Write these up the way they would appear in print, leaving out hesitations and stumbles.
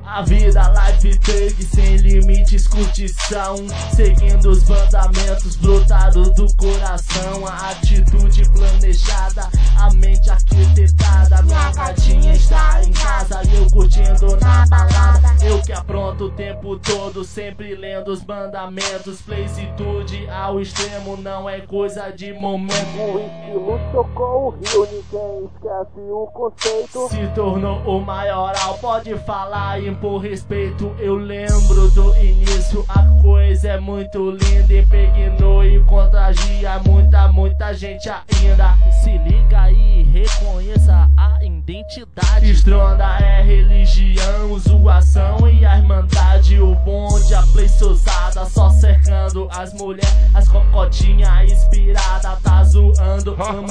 A vida life take sem limites, curtição, seguindo os mandamentos brotados do coração. A atitude planejada, a mente arquitetada. Minha gatinha está em casa e eu curtindo na balada. Eu que apronto o tempo todo, sempre lendo os mandamentos. Playitude ao extremo, não é coisa de momento. O estilo tocou o rio, ninguém esquece o conceito. Se tornou o maioral, pode falar e impor respeito. Eu lembro do início, a coisa é muito linda. Impregnou e contagia muita gente ainda. Se liga aí, reconheça a identidade. Stronda é religião, zoação e a irmandade. O bonde, a playçosada, só cercando as mulheres. As cocotinhas inspirada, tá zoando.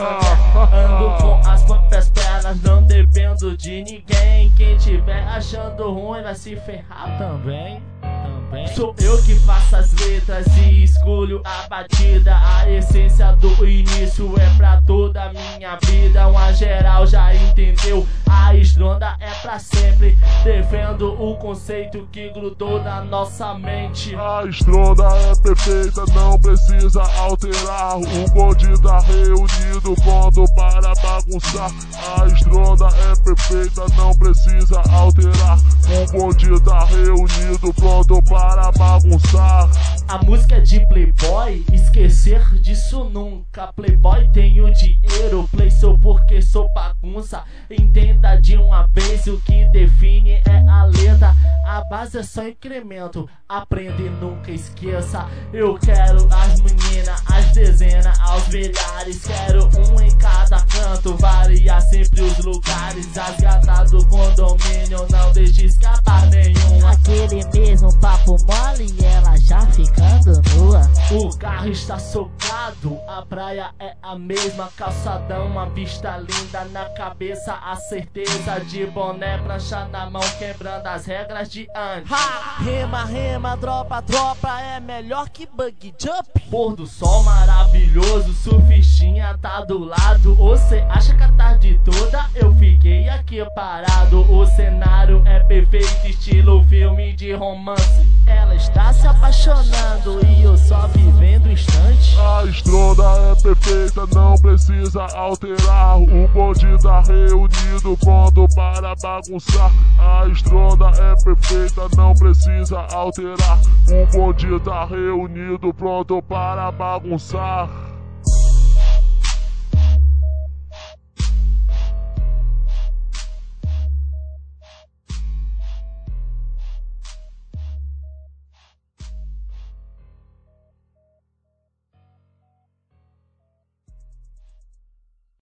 Ando com as próprias pernas, não dependo de ninguém. Quem tiver achando ruim vai se ferrar também. Sou eu que faço as letras e escolho a batida. A essência do início é pra toda a minha vida. Uma geral já entendeu, a estronda é pra sempre. Defendo o conceito que grudou na nossa mente. A estronda é perfeita, não precisa alterar. O bonde tá reunido, pronto para bagunçar. A estronda é perfeita, não precisa alterar. O bonde tá reunido, pronto para bagunçar. A música é de playboy, esquecer disso nunca. Playboy tem o dinheiro, play sou porque sou bagunça. Entenda de uma vez, o que define é a letra. A base é só incremento, aprenda e nunca esqueça. Eu quero as meninas, as dezenas, aos milhares. Quero um em cada canto, varia sempre os lugares. As gatas do condomínio, não deixe escapar nenhum. Aquele mesmo papo mole e ela já ficando nua. O carro está socado, a praia é a mesma. Calçadão, uma vista linda na cabeça. A certeza de boné, prancha na mão, quebrando as regras de antes. Ha! Rema, dropa, é melhor que bug jump. Pôr do sol maravilhoso, surfistinha tá do lado. Você acha que a tarde toda eu fiquei aqui parado? O cenário é perfeito, estilo filme de romance. Ela está se apaixonando e eu só vivendo o instante. A estronda é perfeita, não precisa alterar. O bonde tá reunido, pronto para bagunçar. A estronda é perfeita, não precisa alterar. O bonde tá reunido, pronto para bagunçar.